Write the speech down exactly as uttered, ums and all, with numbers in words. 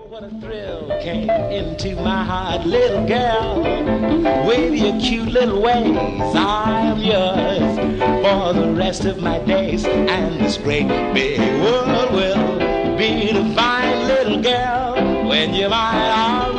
What a thrill came into my heart, little girl. Wave your cute little ways, I am yours for the rest of my days. And this great big world will be the fine little girl when you're mine.